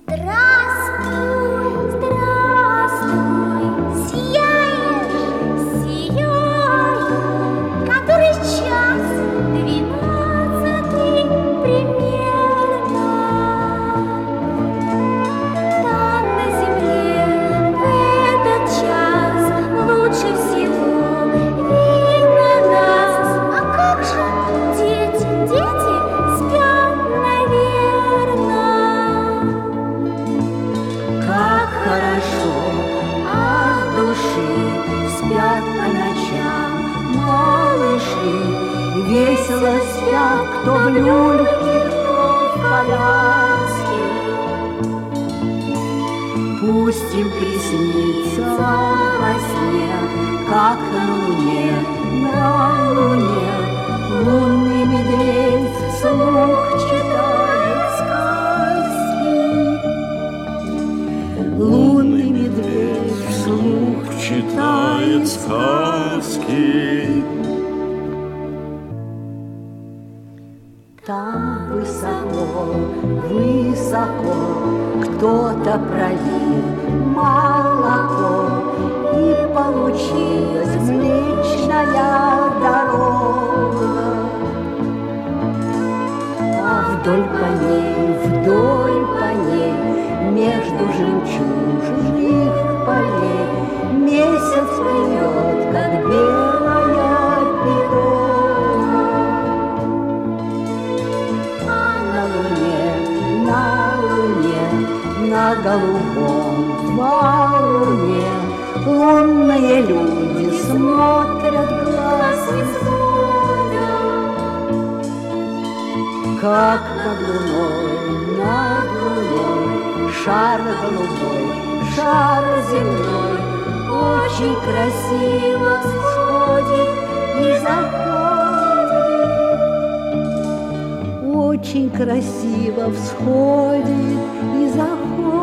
Здравствуй, здравствуй, сияешь, сияю. Который час? 12 примерно. Там на земле в этот час лучше всего видно нас. А как же дети? Дети спят, наверно. Как хорошо от души спят по ночам малыши. Весело спят, кто в люльке, кто в коляске. Пусть им приснится во сне, как на луне, лунный медведь вслух читает сказки. Лунный медведь вслух читает сказки. Там высоко, высоко кто-то пролил молоко, и получилась Млечная дорога. А вдоль по ней, между жемчужных полей, месяц плывет, как белая пирога. А на луне, на голубом валуне лунные люди смотрят, глаз не сводят. Как над луной шар голубой, шар земной очень красиво всходит и заходит. Очень красиво всходит и заходит.